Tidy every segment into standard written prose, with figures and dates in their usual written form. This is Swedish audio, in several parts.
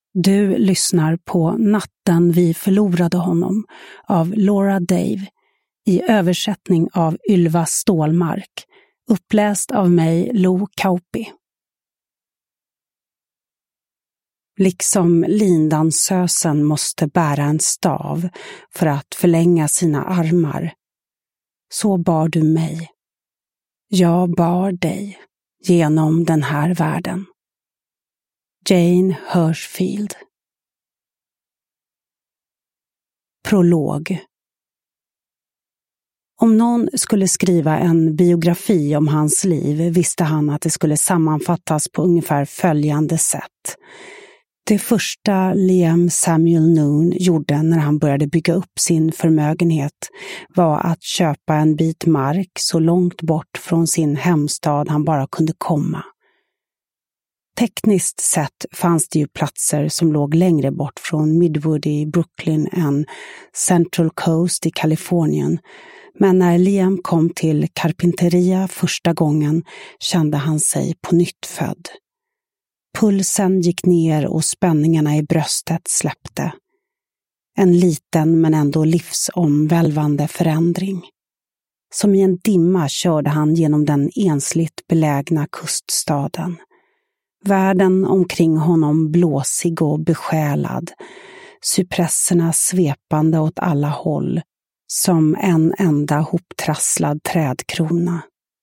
Du lyssnar på Natten vi förlorade honom av Laura Dave i översättning av Ylva Stålmark, uppläst av mig Lo Kauppi. Liksom lindansösen måste bära en stav för att förlänga sina armar, så bar du mig. Jag bar dig genom den här världen. Jane Hirshfield. Prolog. Om någon skulle skriva en biografi om hans liv visste han att det skulle sammanfattas på ungefär följande sätt. Det första Liam Samuel Noon gjorde när han började bygga upp sin förmögenhet var att köpa en bit mark så långt bort från sin hemstad han bara kunde komma. Tekniskt sett fanns det ju platser som låg längre bort från Midwood i Brooklyn än Central Coast i Kalifornien, men när Liam kom till Carpinteria första gången kände han sig på nytt född. Pulsen gick ner och spänningarna i bröstet släppte. En liten men ändå livsomvälvande förändring. Som i en dimma körde han genom den ensligt belägna kuststaden. Världen omkring honom blåsig och besjälad, cypresserna svepande åt alla håll, som en enda hoptrasslad trädkrona.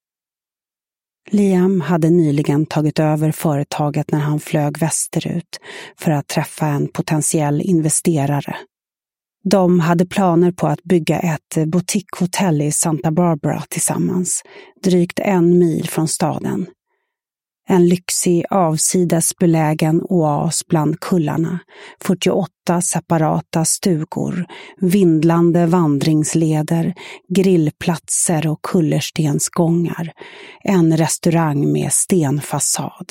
Liam hade nyligen tagit över företaget när han flög västerut för att träffa en potentiell investerare. De hade planer på att bygga ett boutiquehotell i Santa Barbara tillsammans, drygt 1 mil från staden. En lyxig avsides belägen oas bland kullarna, 48 separata stugor, vindlande vandringsleder, grillplatser och kullerstensgångar, en restaurang med stenfasad.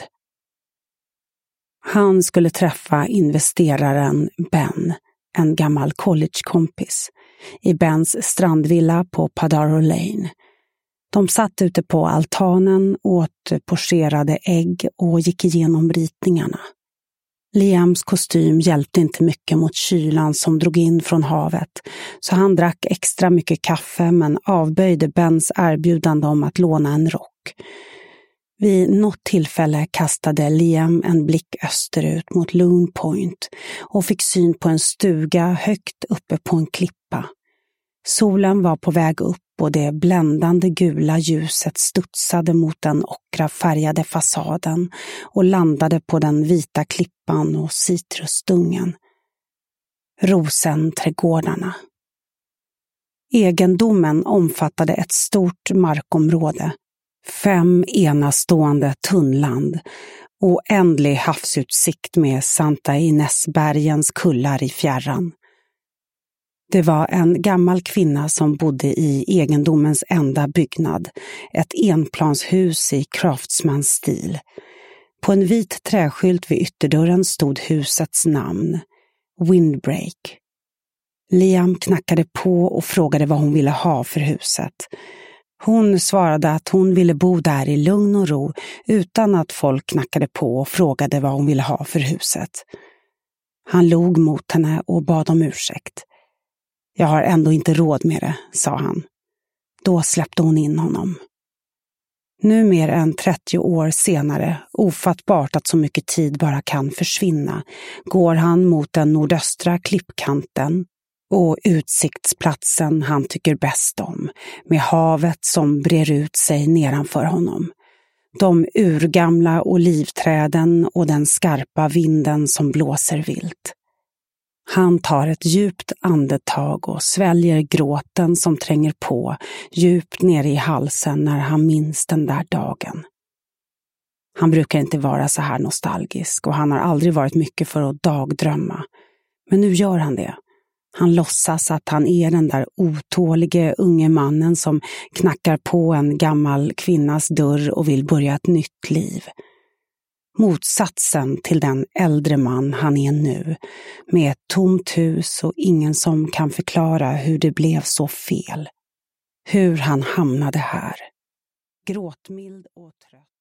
Han skulle träffa investeraren Ben, en gammal collegekompis, i Bens strandvilla på Padaro Lane. De satt ute på altanen, åt pocherade ägg och gick igenom ritningarna. Liams kostym hjälpte inte mycket mot kylan som drog in från havet, så han drack extra mycket kaffe men avböjde Bens erbjudande om att låna en rock. Vid något tillfälle kastade Liam en blick österut mot Loon Point och fick syn på en stuga högt uppe på en klippa. Solen var på väg upp och det bländande gula ljuset studsade mot den ockrafärgade fasaden och landade på den vita klippan och citrusdungen. Rosenträdgårdarna. Egendomen omfattade ett stort markområde, 5 enastående tunnland, oändlig havsutsikt med Santa Inésbergens kullar i fjärran. Det var en gammal kvinna som bodde i egendomens enda byggnad, ett enplanshus i craftsmanstil. På en vit träskylt vid ytterdörren stod husets namn, Windbreak. Liam knackade på och frågade vad hon ville ha för huset. Hon svarade att hon ville bo där i lugn och ro utan att folk knackade på och frågade vad hon ville ha för huset. Han log mot henne och bad om ursäkt. Jag har ändå inte råd med det, sa han. Då släppte hon in honom. Nu mer än 30 år senare, ofattbart att så mycket tid bara kan försvinna, går han mot den nordöstra klippkanten och utsiktsplatsen han tycker bäst om, med havet som brer ut sig nedanför honom. De urgamla olivträden och den skarpa vinden som blåser vilt. Han tar ett djupt andetag och sväljer gråten som tränger på djupt ner i halsen när han minns den där dagen. Han brukar inte vara så här nostalgisk och han har aldrig varit mycket för att dagdrömma. Men nu gör han det. Han låtsas att han är den där otålige unge mannen som knackar på en gammal kvinnas dörr och vill börja ett nytt liv. Motsatsen till den äldre man han är nu, med ett tomt hus och ingen som kan förklara hur det blev så fel. Hur han hamnade här. Gråtmild och trött.